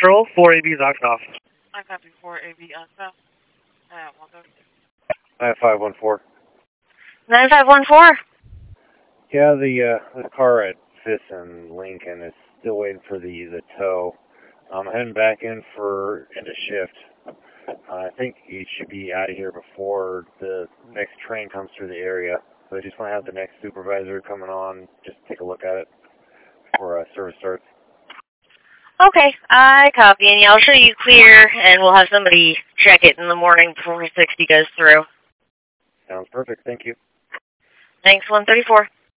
Patrol, 4AB Oxoff. I copy 4AB Oxoff. 9514. 9514. Yeah, the car at Fifth and Lincoln is still waiting for the tow. I'm heading back in for end of shift. I think he should be out of here before the next train comes through the area. So I just want to have the next supervisor coming on, just take a look at it before service starts. Okay, I copy, and I'll show you clear, and we'll have somebody check it in the morning before 60 goes through. Sounds perfect. Thank you. Thanks, 134.